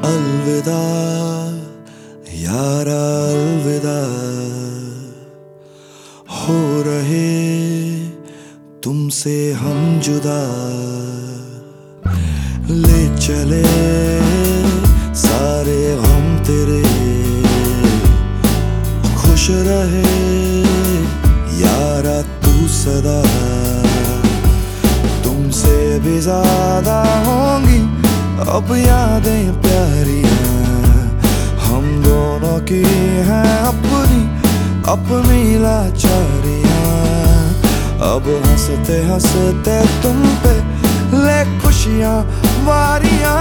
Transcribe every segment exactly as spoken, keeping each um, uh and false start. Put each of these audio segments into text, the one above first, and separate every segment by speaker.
Speaker 1: अलविदा यारा अलविदा, हो रहे तुमसे हम जुदा। ले चले सारे हम तेरे, खुश रहे यारा तू सदा। तुमसे भी ज्यादा होंगी अब यादें प्यारियां, हम दोनों की हैं अपनी अपनी लाचारियां। अब हंसते हंसते तुम पे ले खुशियां वारियां।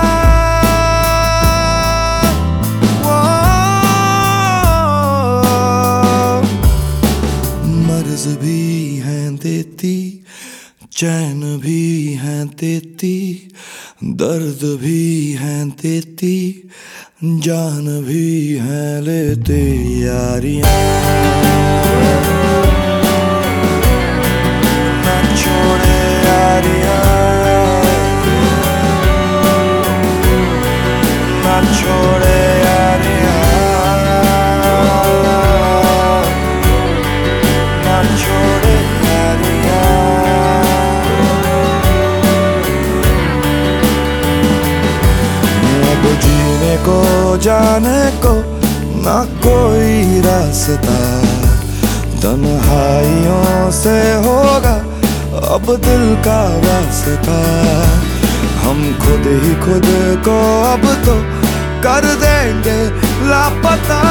Speaker 1: मर्ज भी हैं देती, चैन भी हैं देती, दर्द भी हैं देती, जान भी हैं लेते यारियां। ना छोड़े यारियां, ना छोड़े यारियां, ना छोड़े यारियां। अब जीने को जाने को ना कोई रास्ता, तन्हाइयों से होगा अब दिल का वास्ता। हम खुद ही खुद को अब तो कर देंगे लापता।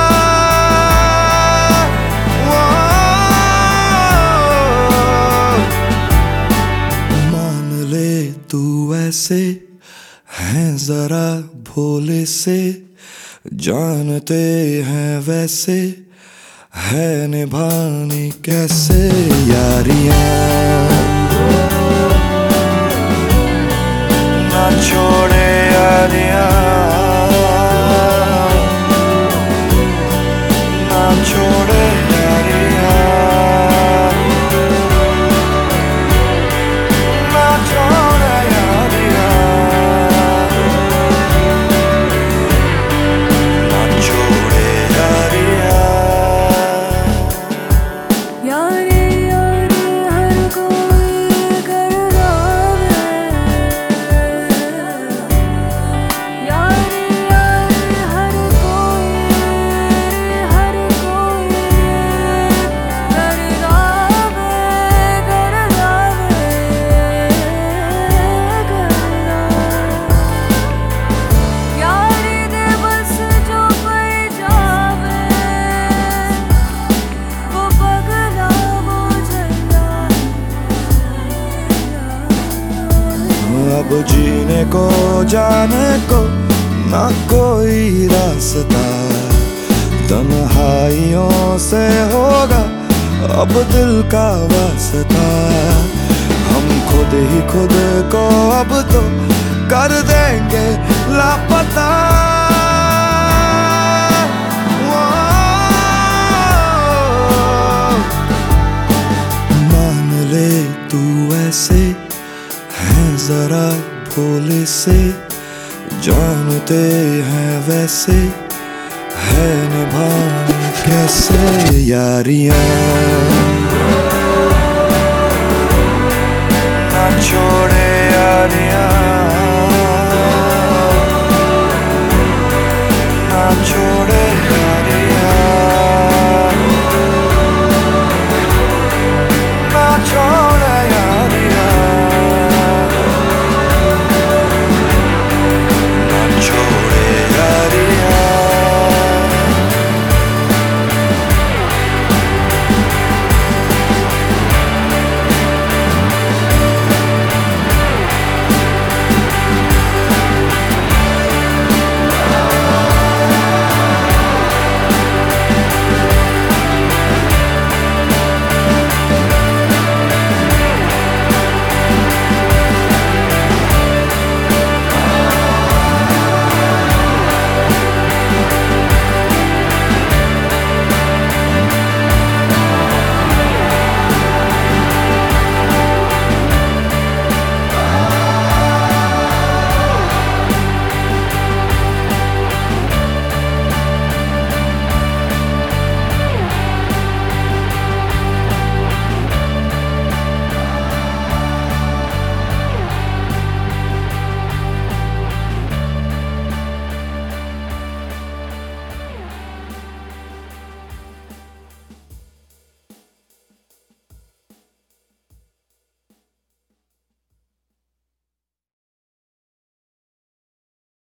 Speaker 1: मान ले तू ऐसे हैं जरा भोले से, जानते हैं वैसे है निभानी कैसे यारियां। ना छोड़े यारियां, ना छोड़े यारियां, ना छोड़े यारियां, ना छोड़े यारियां। अब जीने को जाने को ना कोई रास्ता, तन्हाइयों से होगा अब दिल का वास्ता। हम खुद ही खुद को अब तो कर देंगे लापता। मान ले तू ऐसे हैं जरा भोले से, जानते हैं वैसे है निभानी कैसे यारियां। ना छोड़े यारियां,